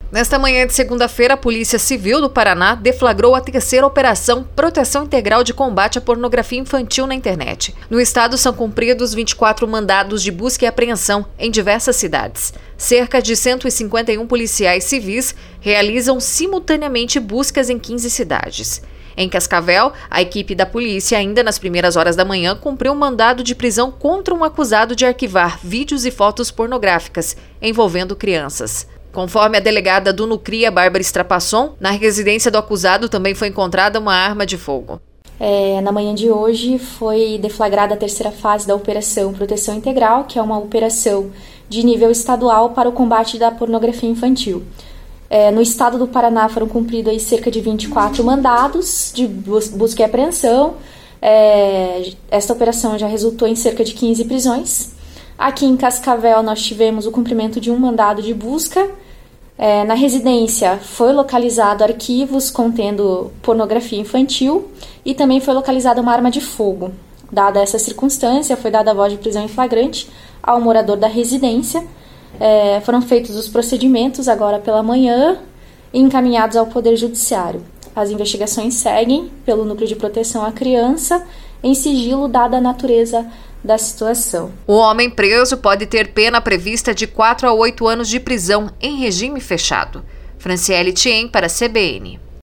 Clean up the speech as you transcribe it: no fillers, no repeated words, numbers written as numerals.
Nesta manhã de segunda-feira, a Polícia Civil do Paraná deflagrou a terceira operação Proteção Integral de Combate à Pornografia Infantil na Internet. No estado são cumpridos 24 mandados de busca e apreensão em diversas cidades. Cerca de 151 policiais civis realizam simultaneamente buscas em 15 cidades. Em Cascavel, a equipe da polícia, ainda nas primeiras horas da manhã, cumpriu um mandado de prisão contra um acusado de arquivar vídeos e fotos pornográficas envolvendo crianças. Conforme a delegada do Nucria, Bárbara Strapasson, na residência do acusado também foi encontrada uma arma de fogo. Na manhã de hoje foi deflagrada a terceira fase da Operação Proteção Integral, que é uma operação de nível estadual para o combate da pornografia infantil. No estado do Paraná foram cumpridos aí cerca de 24 mandados de busca e apreensão. Esta operação já resultou em cerca de 15 prisões. Aqui em Cascavel nós tivemos o cumprimento de um mandado de busca. Na residência foi localizado arquivos contendo pornografia infantil e também foi localizada uma arma de fogo. Dada essa circunstância, foi dada a voz de prisão em flagrante ao morador da residência. Foram feitos os procedimentos agora pela manhã e encaminhados ao Poder Judiciário. As investigações seguem pelo Núcleo de Proteção à Criança em sigilo, dada a natureza da situação. O homem preso pode ter pena prevista de 4 a 8 anos de prisão em regime fechado. Franciele Thiem para a CBN.